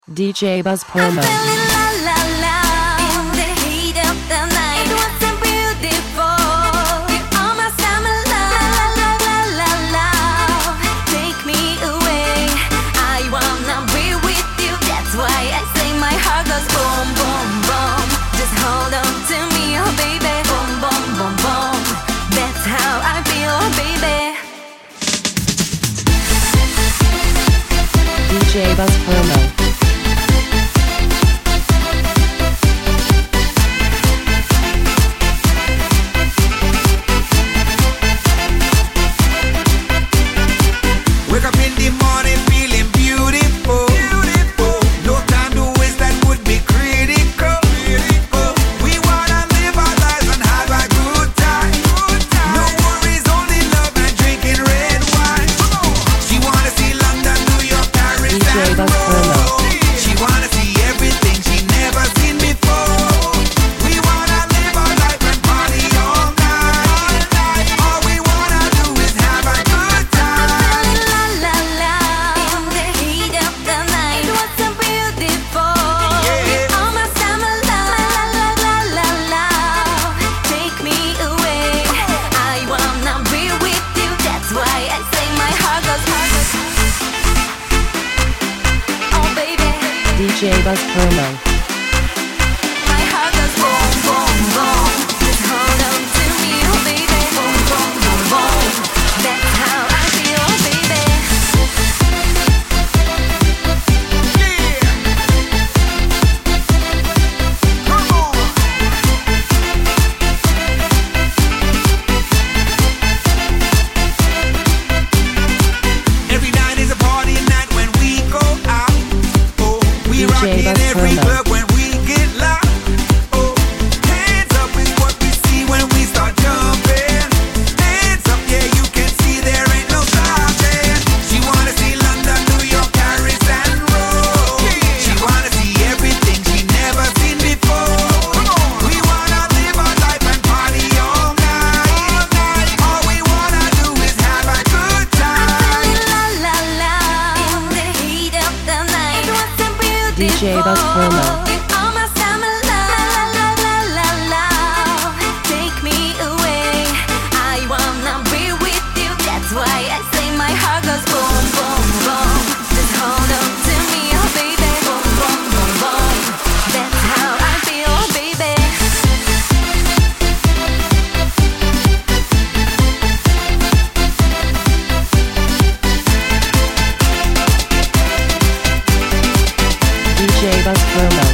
DJ Buzz I'm Promo. feeling la la la in the heat of the night. It was so beautiful. You are my summer love, la la la la. Take me away. I wanna be with you. That's why I say my heart goes boom boom boom. Just hold on to me, oh baby. Boom boom boom boom. That's how I feel, oh baby. DJ Buzz Promo. Wake up in the morning feeling beautiful. No time to waste, that would be critical. We wanna live our lives and have a good time. No worries, only love and drinking red wine. She wanna see London, New York, Paris DJ and Buzz Promo. Rome. She wanna see everything she never seen before. We wanna live our life and party all night. All we wanna do is have a good time. La la la in the heat of the night. It was so beautiful. You are my summer love, la la la la. Take me away. I wanna be with you. That's why I say my heart goes. Oh baby, DJ Buzz Promo. my heart goes boom boom boom. Just hold on to me, oh baby. Boom boom boom boom. That's how I feel, oh baby. Every night is a party night when we go out. Oh, we DJ rock in Buzz every Promo. club when we get loud. Oh, hands up is what we see when we start jumping. Hands up, yeah, you can see there ain't no stopping. She wanna see London, New York, Paris and Rome. She wanna see everything she never seen before. We wanna live our life and party all night. All we wanna do is have a good time. La la la in the heat of the night. It was so beautiful. DJ Buzz Promo. You are my summer love, la la la la. Take me away. I wanna be with you. That's why I say my heart goes boom boom boom. Just hold on to me, oh baby. Boom boom boom boom. That's how I feel, oh baby. DJ Buzz Promo.